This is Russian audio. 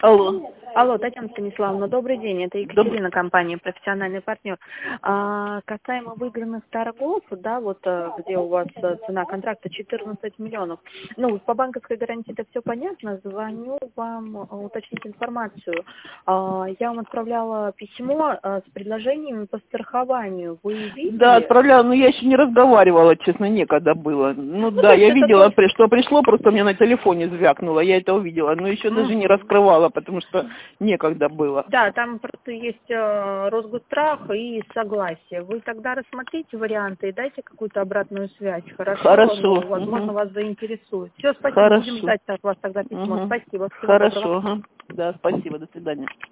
Алло. Алло, Татьяна Станиславовна, добрый день. Это Екатерина, компания «Профессиональный партнер». Касаемо выигранных торгов, да, вот где у вас цена контракта 14 миллионов. Ну, по банковской гарантии это все понятно. Звоню вам уточнить информацию. Я вам отправляла письмо с предложениями по страхованию. Вы видели? Да, отправляла, но я еще не разговаривала, честно, некогда было. Ну да, я видела, что пришло, просто у меня на телефоне звякнуло, я это увидела, но еще даже не раскрывала, потому что некогда было. Да, там просто есть Росгострах и согласие. Вы тогда рассмотрите варианты и дайте какую-то обратную связь. Хорошо? Хорошо. Ну, возможно, вас заинтересует. Все, спасибо. Хорошо. Будем ждать от вас тогда письмо. Спасибо. Всего доброго. Хорошо. Да, спасибо, до свидания.